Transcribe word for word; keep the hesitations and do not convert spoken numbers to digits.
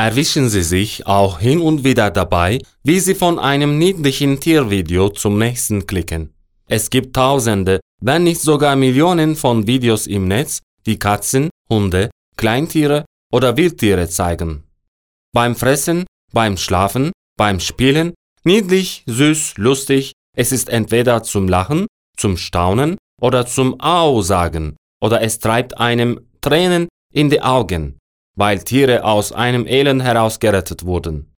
Erwischen Sie sich auch hin und wieder dabei, wie Sie von einem niedlichen Tiervideo zum nächsten klicken. Es gibt Tausende, wenn nicht sogar Millionen von Videos im Netz, die Katzen, Hunde, Kleintiere oder Wildtiere zeigen. Beim Fressen, beim Schlafen, beim Spielen, niedlich, süß, lustig, es ist entweder zum Lachen, zum Staunen oder zum Au sagen, oder es treibt einem Tränen in die Augen, weil Tiere aus einem Elend herausgerettet wurden.